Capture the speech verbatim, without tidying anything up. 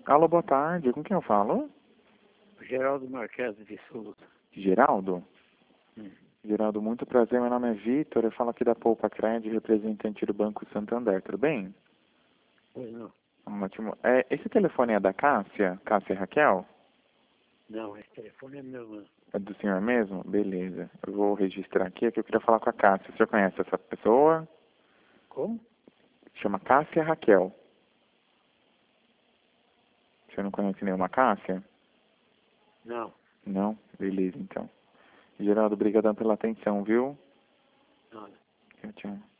Alô, boa tarde. Com quem eu falo? Geraldo Marques de Souza. Geraldo? Hum. Geraldo, muito prazer. Meu nome é Vitor. Eu falo aqui da Poupa Cred, representante do Banco Santander. Tudo bem? Pois não. Ótimo. É, esse telefone é da Cássia? Cássia Raquel? Não, esse telefone é meu, não. É do senhor mesmo? Beleza. Eu vou registrar aqui, é que eu queria falar com a Cássia. O senhor conhece essa pessoa? Como? Chama Cássia Raquel. O senhor não conhece nenhuma Cássia? Não. Não? Beleza, então. Geraldo, obrigadão pela atenção, viu? Nada. Tchau, tchau.